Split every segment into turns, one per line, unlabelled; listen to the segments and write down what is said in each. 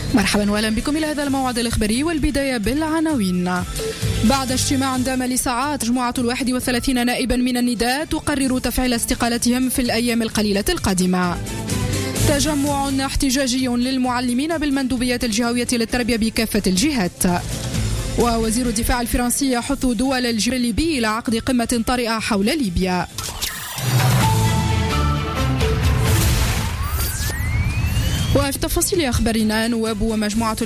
مرحبا واهلا بكم إلى هذا الموعد الإخباري، والبداية بالعناوين. بعد اجتماع دام لساعات، مجموعة 31 نائبا من النداء تقرر تفعيل استقالتهم في الأيام القليلة القادمة. تجمع احتجاجي للمعلمين بالمندوبيات الجهوية للتربية بكافة الجهات. ووزير الدفاع الفرنسي يحث دول الجيران الليبي إلى عقد قمة طارئة حول ليبيا. وفي تفاصيل أخبارنا، نواب ومجموعة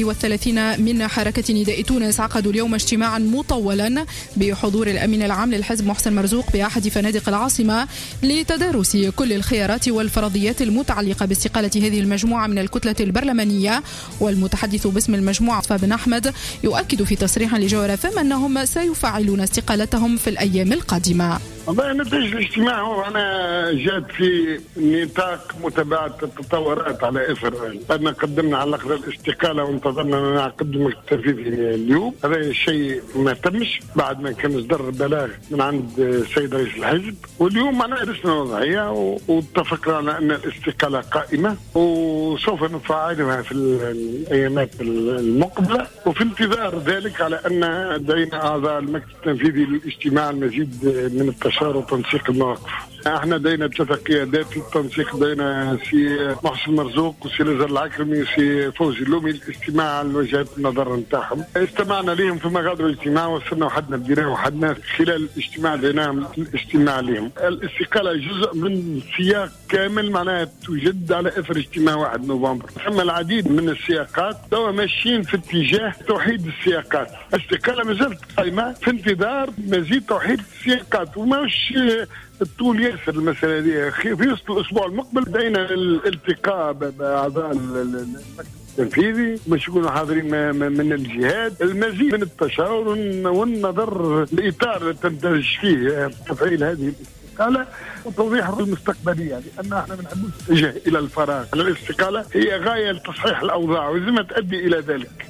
31 من حركة نداء تونس عقدوا اليوم اجتماعا مطولا بحضور الأمين العام للحزب محسن مرزوق بأحد فنادق العاصمة لتدارس كل الخيارات والفرضيات المتعلقة باستقالة هذه المجموعة من الكتلة البرلمانية. والمتحدث باسم المجموعة بن أحمد يؤكد في تصريح لجوهر FM أنهم سيفعلون استقالتهم في الأيام القادمة.
والله نتيجة الاجتماع أنا جات في نطاق متابعة التطورات على إثر أن قدمنا على لقب الاستقالة وانتظرنا أن نقدم التنفيذي اليوم. هذا الشيء ما تمش بعد ما كان إصدار بلاغ من عند السيد رئيس الحزب، واليوم معنا درسنا الوضعية واتفقنا على أن الاستقالة قائمة وسوف نفعلها في الأيامات المقبلة، وفي انتظار ذلك على أن لدينا أعضاء المكتب التنفيذي للاجتماع المزيد من التشاور وتنسيق المواقف. احنا دينا اتفاقيات للتنسيق، دينا سي محسن مرزوق وسي نزار العكرمي وسي فوزي اللومي الاستماع على وجهات النظر نتاعهم. استمعنا لهم في مغادر الاجتماع، وصلنا وحدنا بديناه وحدنا خلال الاجتماع ديناهم الاستماع لهم. الاستقالة جزء من سياق كامل معناها توجد على اثر اجتماع 1 نوفمبر. ثم العديد من السياقات توا ماشيين في اتجاه توحيد السياقات. الاستقالة ما زالت قائمة في انتظار مزيد توحيد السياقات، وماش الطول ياسر المسألة دي. في وسط الأسبوع المقبل بدينا الالتقاء بأعضاء المكتب التنفيذي باش يكونوا حاضرين من الجهات، المزيد من التشاور والنظر الإطار اللي تندرج فيه تفعيل هذه الاستقالة وتوضيح المستقبلية، لأن احنا ما بنحبوش نتجه إلى الفراغ. الاستقالة هي غاية لتصحيح الأوضاع ولازم تؤدي إلى ذلك.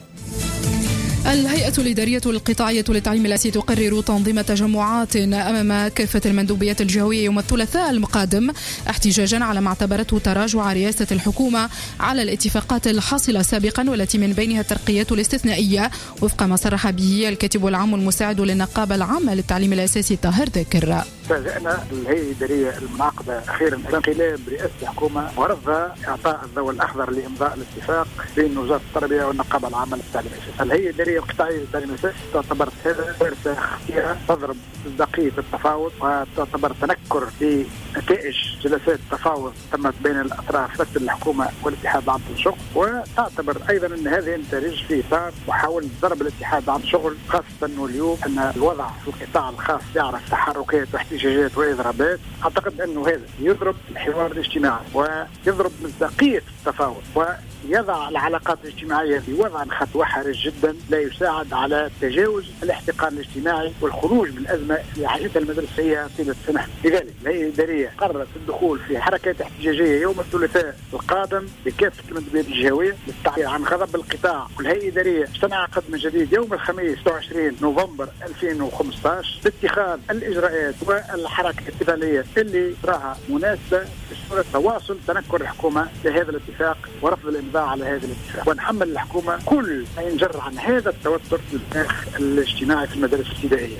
الهيئة الإدارية القطاعية للتعليم الأساسي تقرر تنظيم تجمعات أمام كافة المندوبيات الجهوية يوم الثلاثاء المقادم، احتجاجا على ما اعتبرته تراجع رئاسة الحكومة على الاتفاقات الحاصلة سابقا، والتي من بينها الترقيات الاستثنائية وفق ما صرح به الكاتب العام المساعد للنقابة العامة للتعليم الأساسي طاهر ذاكر.
فاجأنا الهيئة الإدارية المنعقدة أخيرا انقلاب رئاسة الحكومة ورفضها إعطاء الضوء الأخضر لإمضاء الاتفاق بين وزارة التربية والنقابة العامة للتعليم الأساسي. الهيئة الإدارية القطاعية للتعليم الأساسي تعتبر هذا كارثة خطيرة تضرب مصداقية التفاوض، وتعتبر تنكر لنتائج جلسات التفاوض تمت بين الأطراف مثل الحكومة والاتحاد العام للشغل، وتعتبر أيضا أن هذه النتائج في إطار محاولة ضرب الاتحاد العام للشغل، خاصة واليوم أن الوضع في القطاع الخاص يعرف تحركات واحتجاجات وإضرابات. أعتقد أنه هذا يضرب الحوار الاجتماعي ويضرب مصداقية التفاوض ويضع العلاقات الاجتماعية في وضع خط وحرج جدا لا يساعد على تجاوز الاحتقان الاجتماعي والخروج من الأزمة في حياتها المدرسية طيلة السنة. لذلك الهيئة الإدارية قررت الدخول في حركات احتجاجية يوم الثلاثاء القادم بكافة المندوبيات الجهوية للتعبير عن غضب القطاع. والهيئة الإدارية تنعقد من جديد يوم الخميس 26 نوفمبر 2015 لاتخاذ الإجراءات والحركة الاحتفالية اللي راها مناسبة بصورة تواصل تنكر الحكومة لهذا الاتفاق ورفض الإمضاء على هذا الاتفاق، ونحمل الحكومة كل ما ينجر عن هذا التوتر الاجتماعي في المدارس الابتدائية.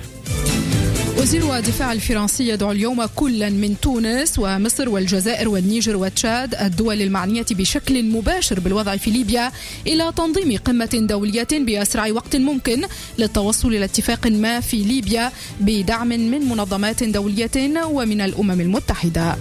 وزير الدفاع الفرنسي يدعو اليوم كلا من تونس ومصر والجزائر والنيجر وتشاد، الدول المعنية بشكل مباشر بالوضع في ليبيا، إلى تنظيم قمة دولية بأسرع وقت ممكن للتوصل إلى اتفاق ما في ليبيا بدعم من منظمات دولية ومن الأمم المتحدة.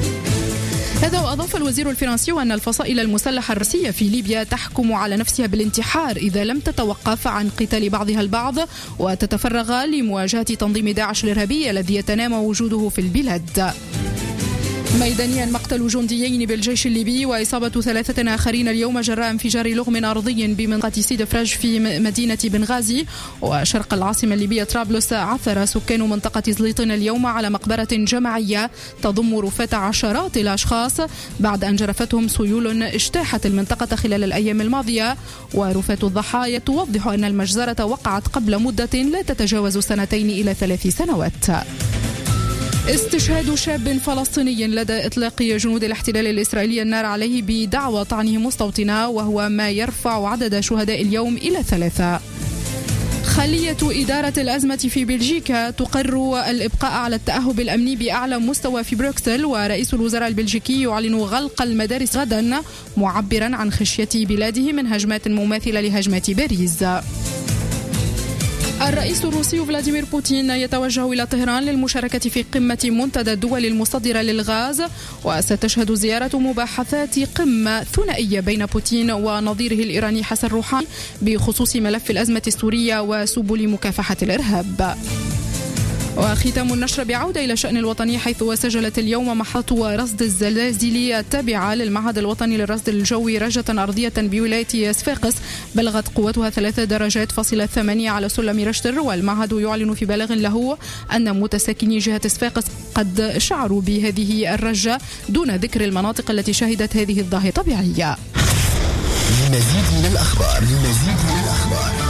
هذا وأضاف الوزير الفرنسي أن الفصائل المسلحة الروسية في ليبيا تحكم على نفسها بالانتحار إذا لم تتوقف عن قتال بعضها البعض وتتفرغ لمواجهة تنظيم داعش الإرهابي الذي يتنامى وجوده في البلاد. ميدانيا، مقتل جنديين بالجيش الليبي وإصابة 3 آخرين اليوم جراء انفجار لغم أرضي بمنطقة سيد فرج في مدينة بنغازي وشرق العاصمة الليبية طرابلس. عثر سكان منطقة زليطين اليوم على مقبرة جماعية تضم رفات عشرات الأشخاص بعد أن جرفتهم سيول اجتاحت المنطقة خلال الأيام الماضية، ورفات الضحايا توضح أن المجزرة وقعت قبل مدة لا تتجاوز 2 إلى 3 سنوات. استشهاد شاب فلسطيني لدى إطلاق جنود الاحتلال الإسرائيلي النار عليه بدعوى طعنه مستوطنا، وهو ما يرفع عدد شهداء اليوم إلى 3. خلية إدارة الأزمة في بلجيكا تقرر الإبقاء على التأهب الأمني بأعلى مستوى في بروكسل، ورئيس الوزراء البلجيكي يعلن غلق المدارس غدا، معبرا عن خشية بلاده من هجمات مماثلة لهجمات باريس. الرئيس الروسي فلاديمير بوتين يتوجه إلى طهران للمشاركة في قمة منتدى الدول المصدرة للغاز، وستشهد زيارة مباحثات قمة ثنائية بين بوتين ونظيره الإيراني حسن روحاني بخصوص ملف الأزمة السورية وسبل مكافحة الإرهاب. وختام النشر بعودة إلى شأن الوطني، حيث سجلت اليوم محطة رصد الزلازل التابعة للمعهد الوطني للرصد الجوي رجة أرضية بولاية صفاقس بلغت قوتها 3 درجات فاصلة 8 على سلم رشتر، والمعهد يعلن في بلاغ له أن متساكني جهة صفاقس قد شعروا بهذه الرجة دون ذكر المناطق التي شهدت هذه الظاهرة الطبيعية.
لمزيد من الأخبار